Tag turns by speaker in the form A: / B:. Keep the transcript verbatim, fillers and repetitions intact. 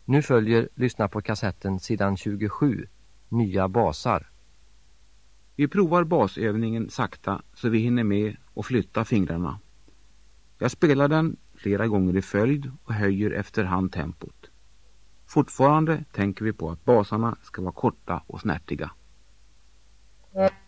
A: Nu följer lyssna på kassetten sidan tjugosju, nya basar.
B: Vi provar basövningen sakta så vi hinner med och flytta fingrarna. Jag spelar den flera gånger i följd och höjer efterhand tempot. Fortfarande tänker vi på att basarna ska vara korta och snärtiga.